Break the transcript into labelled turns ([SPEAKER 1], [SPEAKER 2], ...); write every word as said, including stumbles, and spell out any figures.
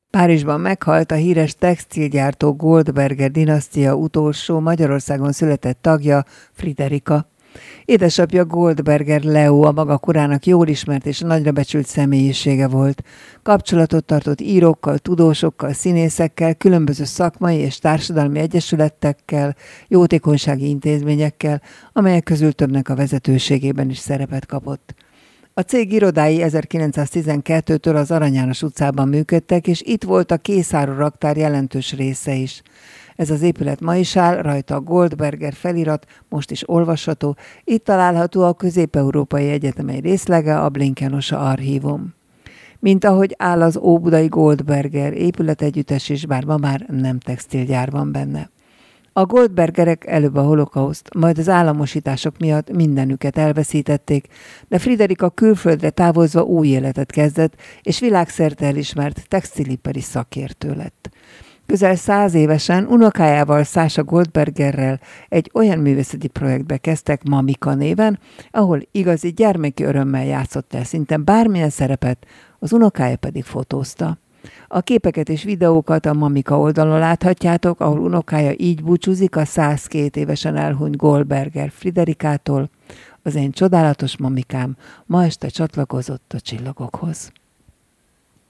[SPEAKER 1] Párizsban meghalt a híres textilgyártó Goldberger dinasztia utolsó Magyarországon született tagja, Friderika. Édesapja Goldberger Leo a maga korának jól ismert és nagyra becsült személyisége volt. Kapcsolatot tartott írókkal, tudósokkal, színészekkel, különböző szakmai és társadalmi egyesületekkel, jótékonysági intézményekkel, amelyek közül többnek a vezetőségében is szerepet kapott. A cég irodái ezerkilencszáztizenkettőtől az Arany János utcában működtek, és itt volt a Készáru raktár jelentős része is. Ez az épület ma is áll, rajta a Goldberger felirat, most is olvasható, itt található a Közép-Európai Egyetem egy részlege, a Blinken-Osa archívum. Mint ahogy áll az óbudai Goldberger épületegyüttes is, bár ma már nem textilgyár van benne. A Goldbergerek előbb a holokauszt, majd az államosítások miatt mindenüket elveszítették, de Friderika külföldre távozva új életet kezdett, és világszerte elismert textilipari szakértő lett. Közel száz évesen unokájával, Szása Goldbergerrel egy olyan művészeti projektbe kezdtek Mamika néven, ahol igazi gyermeki örömmel játszott el szinte bármilyen szerepet, az unokája pedig fotózta. A képeket és videókat a Mamika oldalon láthatjátok, ahol unokája így búcsúzik a száz két évesen elhunyt Goldberger Friderikától. Az én csodálatos mamikám ma este csatlakozott a csillagokhoz.